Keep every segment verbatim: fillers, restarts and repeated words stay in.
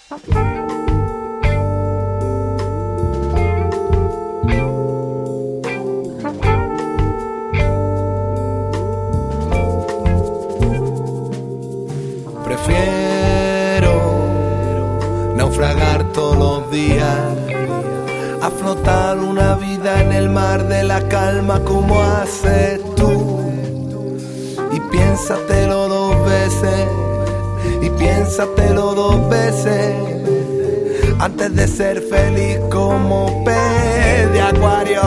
Prefiero naufragar todos los días a flotar una vida en el mar de la calma como haces tú. Y piénsatelo dos veces, y piénsatelo dos veces antes de ser feliz como pez de acuario.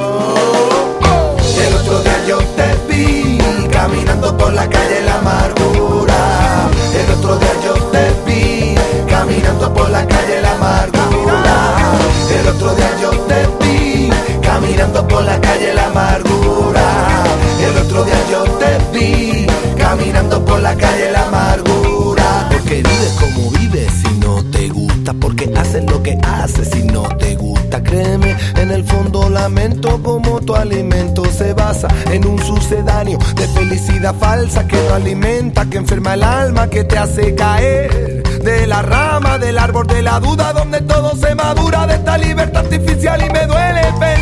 El otro día yo te vi caminando por la calle La Amargura. El otro día yo te vi caminando por la calle La Amargura. El otro día yo te vi caminando por la calle La Amargura. El otro día yo te vi caminando por la calle La Amargura. Porque vives como vives si no te gusta, porque haces lo que haces si no te gusta. Créeme, en el fondo lamento como tu alimento se basa en un sucedáneo de felicidad falsa que no alimenta, que enferma el alma, que te hace caer de la rama del árbol de la duda donde todo se madura, de esta libertad artificial y me duele ver